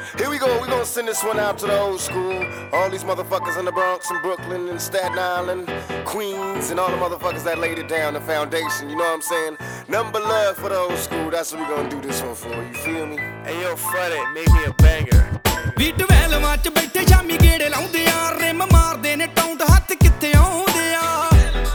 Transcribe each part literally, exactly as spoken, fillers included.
Here we go, we gonna send this one out to the old school. All these motherfuckers in the Bronx and Brooklyn and Staten Island, Queens, and all the motherfuckers that laid it down, the foundation, you know what I'm saying? Number love for the old school, that's what we gonna do this one for, you feel me? Hey yo, Fred it, make me a banger. ਵੀ ਟਵੈਲਵਾਂ ਚ ਬੈਠੇ ਸ਼ਾਮੀ ਗੇੜੇ ਲਾਉਂਦੇ ਆ rim ਮਾਰਦੇ ਨੇ taunt ਹੱਥ ਕਿੱਥੇ ਆਉਂਦੇ ਆ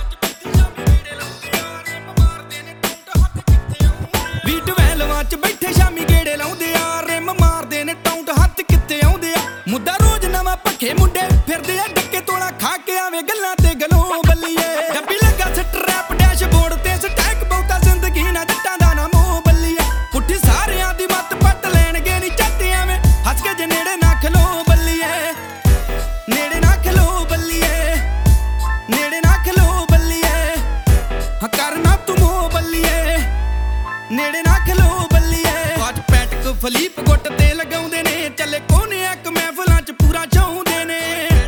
ਵੀ ਟਵੈਲਵਾਂ ਚ ਬੈਠੇ ਸ਼ਾਮੀ ਗੇੜੇ ਲਾਉਂਦੇ ਆ ਰਿਮ ਮਾਰਦੇ ਨੇ ਟੌਂਟ ਹੱਥ ਕਿੱਥੇ ਆਉਂਦੇ ਆ ਮੁੱਦਾ ਰੋਜ਼ ਨਵਾਂ ਭੱਖੇ ਮੁੰਡੇ ਫਿਰਦੇ ਆ ਡੱਕੇ ਤੋਲਾ ਖਾ ਕੇ ਆਵੇ ਗੱਲਾਂ ਤੇ ਗਲੋਂ ਬੱਲੀਏ ਡੱਬੀ ਲੱਗਾ ਸਟਰੈਪ ਡੈਸ਼ਬੋਰਡ ਤੇ ਸਟੈਕ ਬਹੁਤਾ ਜ਼ਿੰਦਗੀ ਨਾ ਜੱਟਾਂ ਦਾ ਨਾ ਮੋਹ ਬੱਲੀਏ ਪੁੱਠੀ ਸਾਰਿਆਂ ਦੀ ਮੱਤ ਪੱਟ ਲੈਣਗੇ ਨੀ ਚੱਟੇ ਐਵੇਂ ਹੱਸ ਕੇ ਜੇ ਨੇੜੇ ਨਾ ਖਲੋ ਬੱਲੀਏ ਨੇੜੇ ਨਾ ਖਲੋ ਬੱਲੀਏ ਨੇੜੇ ਨਾ ਖਲੋ ਬੱਲੀਏ ਹਾਂ ਕਰਨਾ ਤੂੰ ਮੋਹ ਬੱਲੀਏ ਨੇੜੇ ਨਾ ਖਲੋ ਬੱਲੀਏ ਅੱਜ ਪੈਟਕ ਫਲੀਪ ਗੁੱਟ ਤੇ ਲਗਾਉਂਦੇ ਨੇ ਚੱਲੇ ਕੋਨੇ ਇੱਕ ਮਹਿਫਲਾਂ ਚ ਪੂਰਾ ਚਾਹੁੰਦੇ ਨੇ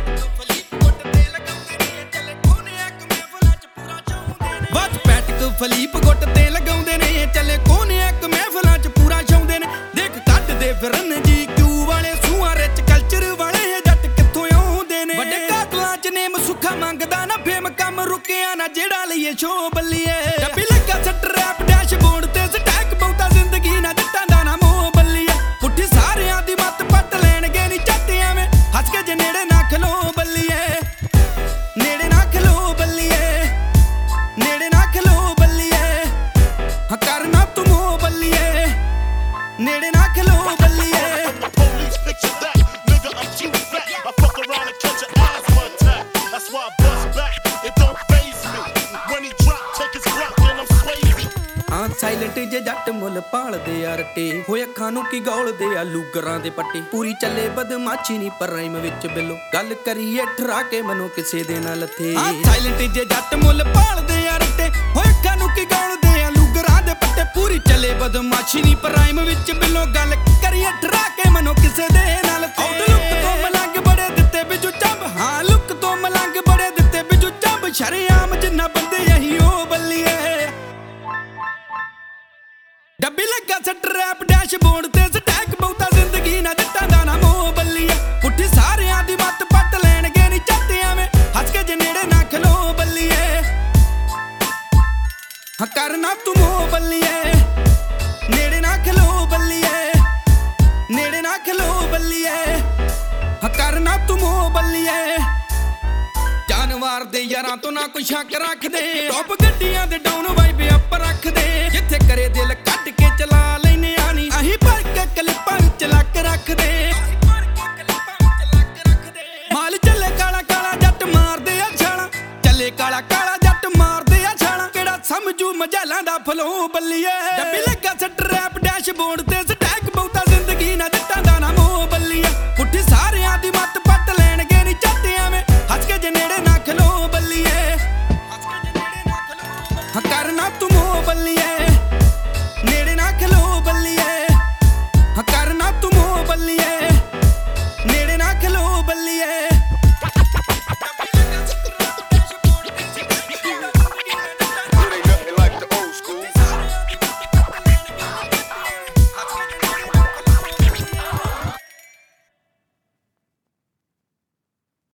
ਅੱਜ ਪੈਟਕ ਫਲੀਪ ਗੁੱਟ ਤੇ ਲਗਾਉਂਦੇ ਨੇ ਚੱਲੇ ਕੋਨੇ ਇੱਕ ਮਹਿਫਲਾਂ ਚ ਪੂਰਾ ਚਾਹੁੰਦੇ ਨੇ ਦੇਖ ਕੱਢਦੇ ਫਿਰਨ ਜੀ ਕਿਊ ਵਾਲੇ ਸੂਆਂ ਰਿਚ ਕਲਚਰ ਵਾਲੇ ਜੱਟ ਕਿੱਥੋਂ ਆਉਂਦੇ ਨੇ ਵੱਡੇ ਕਾਤਲਾਂ ਚ ਨੇਮ ਸੁੱਖਾ ਮੰਗਦਾ ਨਾ ਫੇਮ ਕੰਮ ਰੁਕਿਆ ਨਾ ਜਿਹੜਾ ਲਈਏ ਸ਼ੋ ਬੱਲੀਏ ਡੱਬੀ ਲੱਗਾ ਸਟਰੈਪ ਡੈਸ਼ਬੋਰਡ ਤੇ ਸਟੈਕ ਬਹੁਤਾ ਜ਼ਿੰਦਗੀ ਨਾ ਜੱਟਾਂ ਦਾ ਨਾ ਮੋਹ ਬੱਲੀਏ ਪੁੱਠੀ ਸਾਰਿਆਂ ਦੀ ਮੱਤ ਪੱਟ ਲੈਣਗੇ ਨੀ ਚੱਟੇ ਐਵੇਂ ਹੱਸ ਕੇ ਜੇ ਨੇੜੇ ਨਾ ਖਲੋ ਬੱਲੀਏ ਨੇੜੇ ਨਾ ਖਲੋ ਬੱਲੀਏ ਨੇੜੇ ਨਾ ਖਲੋ ਬੱਲੀਏ ਹਾਂ ਕਰਨਾ ਤੂੰ ਮੋਹ ਬੱਲੀਏ ਨੇੜੇ ਨਾ ਖਲੋ ਬੱਲੀਏ Police picture that, nigga, I'm too fat. I fuck around and catch an asthma attack. That's why I bust back, it don't faze me. When he drop, take his breath, and I'm swayzy. ਹਾਂ silent ਜੇ ਜੱਟ ਮੁੱਲ ਪਾਲਦੇ ਆ ਰੱਟੇ ਹੋਏ ਅੱਖਾਂ ਨੂੰ ਕੀ ਗੌਲਦੇ ਆ ਲੂਗਰਾਂ ਦੇ ਪੱਟੇ ਪੂਰੀ ਚੱਲੇ ਬਦਮਾਸ਼ੀ ਨਹੀਂ ਪਰ ਰਾਈਮ ਵਿੱਚ ਬਿੱਲੋ ਗੱਲ ਕਰੀਏ ਠਰਾ ਕੇ ਮਨੋਂ ਕਿਸੇ ਦੇ ਨਾਲ ਲੱਥੇ ਹਾਂ ਸਾਇਲੈਂਟ ਜੇ ਜੱਟ ਮੁੱਲ ਪਾਲਦੇ ਆ ਰੱਟੇ ਹੋਏ ਅੱਖਾਂ ਨੂੰ ਕੀ ਗੌਲਦੇ ਆ ਲੂਗਰਾਂ ਦੇ ਪੱਟੇ ਪੂਰੀ ਚੱਲੇ ਬਦਮਾਸ਼ੀ ਨਹੀਂ ਪਰ ਰਾਈਮ ਵਿੱਚ ਬਿੱਲੋ ਗੱਲ ਕਰੀਏ ਠਰਾ ਕੇ ਮਨੋਂ ਕਿਸੇ ਦੇ ਨਾਲ ਲੱਥੇ ਲੁੱਕ ਤੋਂ ਮਲੰਗ ਬੜੇ ਦਿੱਤੇ ਬਿਜੂ ਚੱਬ ਹਾਂ ਲੁੱਕ ਤੋਂ ਮਲੰਗ ਬੜੇ ਦਿੱਤੇ ਬਿਜੂ ਚੱਬ ਸ਼ਰੇਆਮ ਜਿੰਨਾ ਬੰਦੇ ਇਹੀ ਉਹ ਬੱਲੀਏ ਡੱਬੀ ਲੱਗਾ ਸਟਰੈਪ ਡੈਸ਼ਬੋਰਡ ਤੇ ਸਟੈਕ ਬਹੁਤਾ ਜ਼ਿੰਦਗੀ ਨਾ ਜੱਟਾਂ ਦਾ ਨਾ ਮੋਹ ਬੱਲੀਏ ਪੁੱਠੀ ਸਾਰਿਆਂ ਦੀ ਮੱਤ ਪੱਟ ਲੈਣਗੇ ਨੀ ਚੱਟੇ ਐਵੇਂ ਹੱਸ ਕੇ ਜੇ ਨੇੜੇ ਨਾ ਖਲੋ ਬੱਲੀਏ ਹਾਂ ਕਰਨਾ ਤੂੰ ਮੋਹ ਬੱਲੀਏ ਨੇੜੇ ਨਾ ਖਲੋ ਬੱਲੀਏ ਨੇੜੇ ਨਾ ਖਲੋ ਬੱਲੀਏ ਹਾਂ ਕਰਨਾ ਤੂੰ ਮੋਹ ਬੱਲੀਏ ਜਾਨਵਾਰ ਦੇ ਯਾਰਾਂ ਤੋਂ ਨਾ ਕੋਈ ਸ਼ੱਕ ਰੱਖਦੇ ਟੌਪ ਗੱਡੀਆਂ ਦੇ ਡਾਊਨ ਵਾਈਬ ਅੱਪ ਰੱਖਦੇ ਜਿੱਥੇ ਕਰੇ ਦਿਲ ਕੱਢ ਕੇ ਚਲਾ ਲੈਨੇ ਆ ਨੀ ਅਹੀਂ ਭਰ ਕੇ ਕਲਿੱਪਾਂ ਵਿੱਚ ਲੱਕ ਰੱਖਦੇ ਮਾਲ ਚੱਲੇ ਕਾਲਾ ਕਾਲਾ ਜੱਟ ਮਾਰਦੇ ਆ ਛਾਲਾਂ ਚੱਲੇ ਕਾਲਾ ਕਾਲਾ ਜੱਟ ਮਾਰਦੇ ਆ ਛਾਲਾਂ ਕਿਹੜਾ ਸਮਝੂ ਮਜਾਲਾਂ ਦਾ ਫਲੋ ਬੱਲੀਏ ਡੱਬੀ ਲੱਗਾ ਸਟਰੈਪ ਡੈਸ਼ਬੋਰਡ ਤੇ ਸਟੈਕ ਬਹੁਤਾ